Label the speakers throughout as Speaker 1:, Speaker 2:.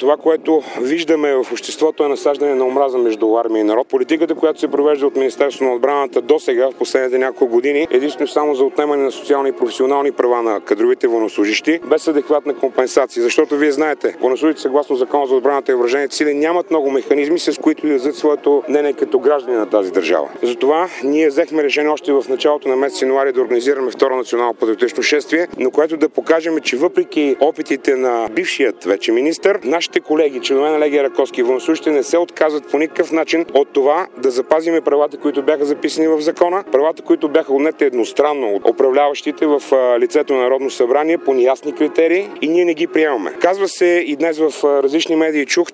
Speaker 1: Това, което виждаме в обществото, е насаждане на омраза между армия и народ. Политиката, която се провежда от Министерството на отбраната до сега, в последните няколко години, единствено само за отнемане на социални и професионални права на кадровите военнослужащи, без адекватна компенсация. Защото вие знаете, военнослужащите съгласно Закона за отбраната и въоръжените сили нямат много механизми, с които да изразят своето мнение като граждани на тази държава. Затова ние взехме решение още в началото на месец януари да организираме второ национално патриотично шествие, на което да покажем, че въпреки опитите на бившият вече министър, нашите колеги, членове на Легия Раковски и военнослужащите не се отказват по никакъв начин от това да запазиме правата, които бяха записани в закона, правата, които бяха отнети едностранно от управляващите в лицето на Народно събрание по неясни критерии, и ние не ги приемаме. Казва се и днес в различни медии чух,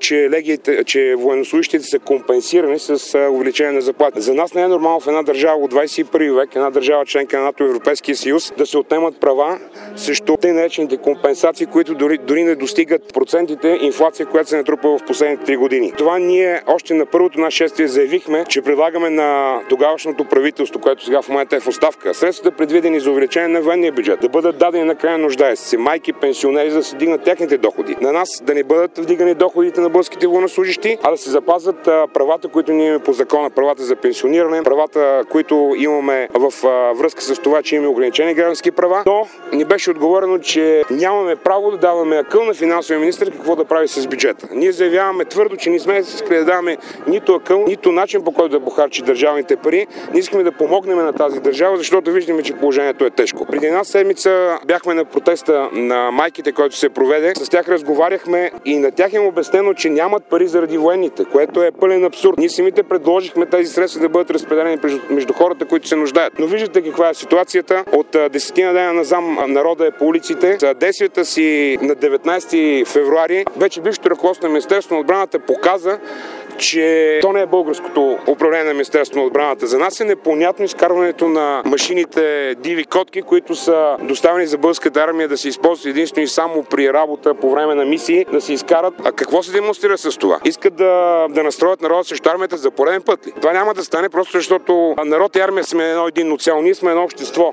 Speaker 1: че военнослужащите са компенсирани с увеличение на заплати. За нас не е нормално в една държава от 21 век, една държава членка на НАТО и Европейския съюз, да се отнемат права срещу тъй наречените компенсации, които дори не достигат процентите инфлация, която се натрупа в последните 3 години. Това ние още на първото наше шествие заявихме, че предлагаме на тогавашното правителство, което сега в момента е в оставка, средствата, предвидени за увеличение на военния бюджет, да бъдат дадени на крайно нуждаещи се майки, пенсионери, за да се дигнат техните доходи. На нас да не бъдат вдигани доходите на българските военнослужащи, а да се запазват правата, които ние имаме по закона, правата за пенсиониране, правата, които имаме в връзка с това, че имаме ограничени граждански права. Но ни беше отговорено, че нямаме право да даваме акъл на финансовия министър какво да прави с бюджета. Ние заявяваме твърдо, че не сме искали да даваме нито акъл, нито начин, по който да похарчи държавните пари. Не искаме да помогнем на тази държава, защото виждаме, че положението е тежко. Преди една седмица бяхме на протеста на майките, който се проведе. С тях разговаряхме и на тях им обяснено, че нямат пари заради военните, което е пълен абсурд. Ние самите предложихме тези средства да бъдат разпределени между хората, които се нуждаят. Но виждате каква е ситуацията. От 10 дена назам народа е по улиците. За действията си на 19 февруари вече бившето ръководство на Министерството на отбраната показа, че то не е българското управление на Министерството на отбраната. За нас е непонятно изкарването на машините диви котки, които са доставени за българската армия да се използват единствено и само при работа по време на мисии, да се изкарат. А какво се демонстрира с това? Искат да настроят народа срещу армията за пореден път ли? Това няма да стане просто защото народ и армия сме едно единно цяло. Ние сме едно общество.